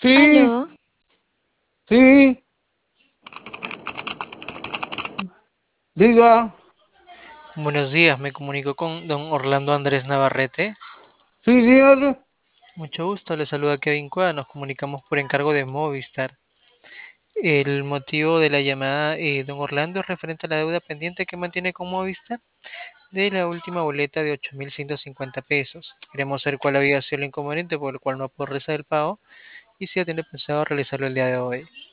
Sí, Aló, sí, diga, Buenos días, me comunico con don Orlando Andrés Navarrete. sí, dígale. Mucho gusto, le saluda Kevin Cueva, nos comunicamos por encargo de Movistar. El motivo de la llamada, don Orlando, es referente a la deuda pendiente que mantiene con Movistar de la última boleta de 8.150 pesos. Queremos saber cuál había sido el inconveniente por el cual no pudo realizar el pago y si ya tiene pensado realizarlo el día de hoy.